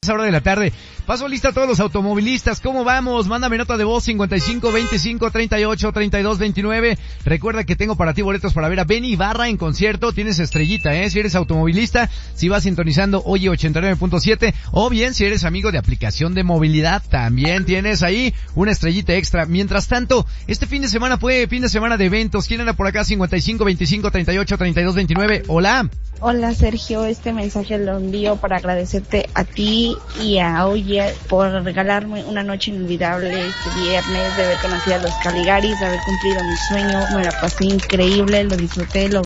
esta hora de la tarde. Paso lista a todos los automovilistas. ¿Cómo vamos? Mándame nota de voz 55 25 38 32 29. Recuerda que tengo para ti boletos para ver a Benny Ibarra en concierto. Tienes estrellita, si eres automovilista, si vas sintonizando Oye 89.7, o bien si eres amigo de aplicación de movilidad, también tienes ahí una estrellita extra. Mientras tanto, este fin de semana fue fin de semana de eventos. ¿Quién anda por acá? 55 25 38 32 29. Hola. Hola Sergio, este mensaje lo envío para agradecerte a ti y a Oye por regalarme una noche inolvidable este viernes, de haber conocido a los Caligaris, de haber cumplido mi sueño. Me la pasé increíble, lo disfruté, lo